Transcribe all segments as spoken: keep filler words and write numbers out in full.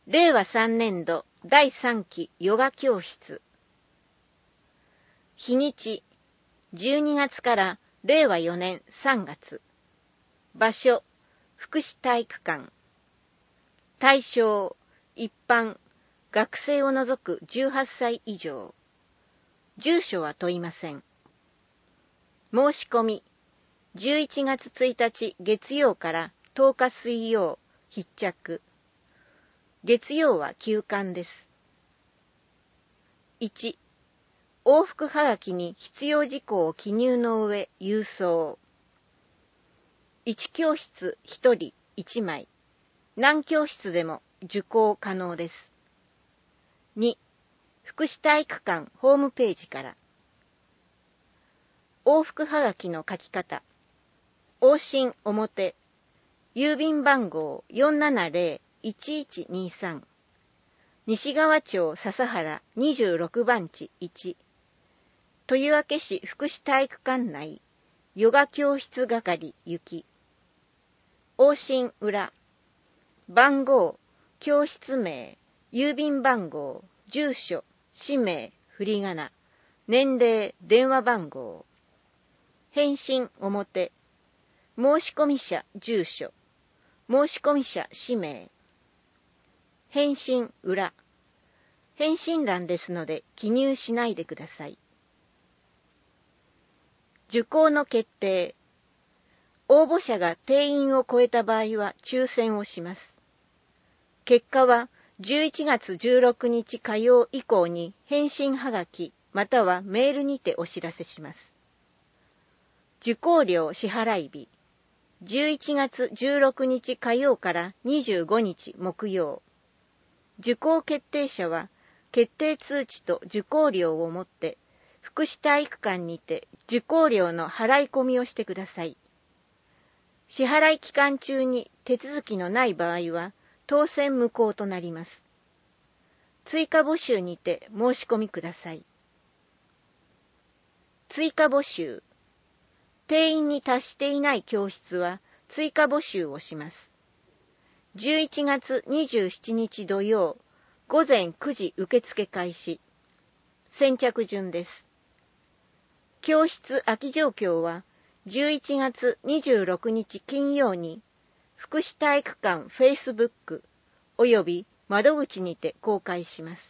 れいわさんねんどだいさんきヨガ教室。日にちじゅうにがつかられいわよねんさんがつ。場所福祉体育館。対象一般、学生を除くじゅうはっさい以上。住所は問いません。申し込みじゅういちがつついたち月曜からとおか水曜必着。月曜は休館です。いち. 往復はがきに必要事項を記入の上郵送。いちきょうしつひとりいちまい。何教室でも受講可能です。に. 福祉体育館ホームページから。往復はがきの書き方。往診表。郵便番号 よんななぜろいちいちにさん。西川町笹原にじゅうろくばんちいち。豊明市福祉体育館内ヨガ教室係行き。往診裏。番号、教室名、郵便番号、住所、氏名、振り仮名、年齢、電話番号。返信表。申込者住所。申込者氏名。返信裏。返信欄ですので記入しないでください。受講の決定。応募者が定員を超えた場合は抽選をします。結果はじゅういちがつじゅうろくにち火曜以降に返信はがきまたはメールにてお知らせします。受講料支払い日。じゅういちがつじゅうろくにち火曜からにじゅうごにち木曜。受講決定者は決定通知と受講料を持って福祉体育館にて受講料の払い込みをしてください。支払い期間中に手続きのない場合は当選無効となります。追加募集にて申し込みください。追加募集。定員に達していない教室は追加募集をします。じゅういちがつにじゅうしちにち土曜、ごぜんくじ受付開始。先着順です。教室空き状況はじゅういちがつにじゅうろくにち金曜に福祉体育館フェイスブックおよび窓口にて公開します。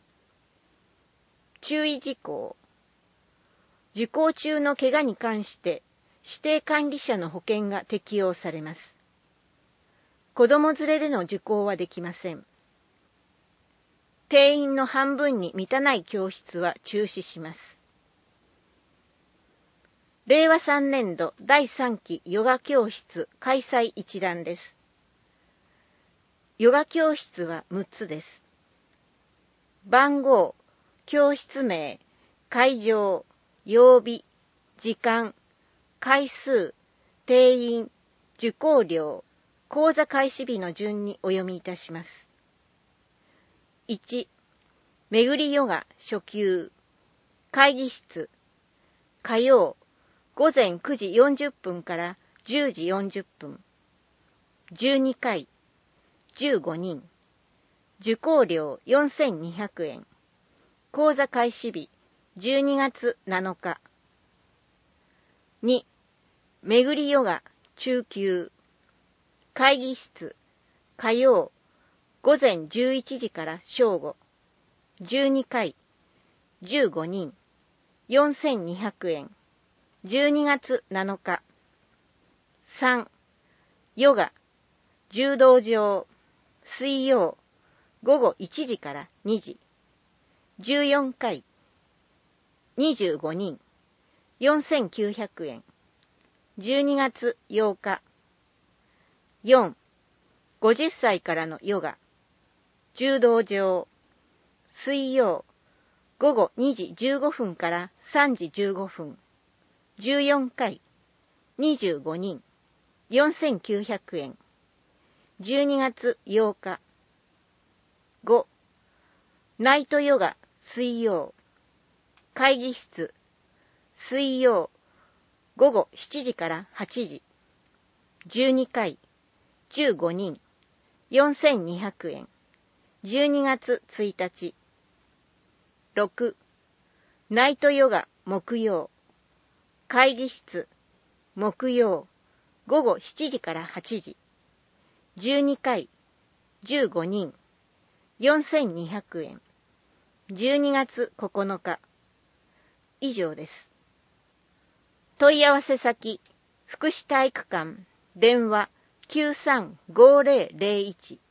注意事項。受講中の怪我に関して指定管理者の保険が適用されます。子供連れでの受講はできません。定員の半分に満たない教室は中止します。れいわさんねんどだいさんきヨガ教室開催一覧です。ヨガ教室はむっつです。番号、教室名、会場、曜日、時間、回数、定員、受講料、講座開始日の順にお読みいたします。いち. めぐりヨガ初級。会議室。火曜、ごぜんくじよんじゅっぷんからじゅうじよんじゅっぷん。じゅうにかい。じゅうごにん。受講料よんせんにひゃくえん。講座開始日じゅうにがつなのか。に. めぐりヨガ中級。会議室。火曜、ごぜんじゅういちじから正午。じゅうにかい。じゅうごにん。よんせんにひゃくえん。じゅうにがつなのか。さん. ヨガ柔道場。水曜、ごごいちじからにじ。じゅうよんかい。にじゅうごにん。よんせんきゅうひゃくえん。じゅうにがつようか。よん. ごじゅっさいからのヨガ。柔道場。水曜、ごごにじじゅうごふんからさんじじゅうごふん。じゅうよんかい。にじゅうごにん。よんせんきゅうひゃくえん。じゅうにがつようか。ご. ナイトヨガ水曜。会議室。水曜、ごごしちじからはちじ。じゅうにかい。じゅうごにん。よんせんにひゃくえん。 じゅうにがつついたち。ろく、ナイトヨガ木曜。会議室木曜午後しちじからはちじ。じゅうにかい、じゅうごにん、よんせんにひゃくえん。じゅうにがつここのか。以上です。問い合わせ先、福祉体育館、電話きゅうさんごーぜろぜろいち。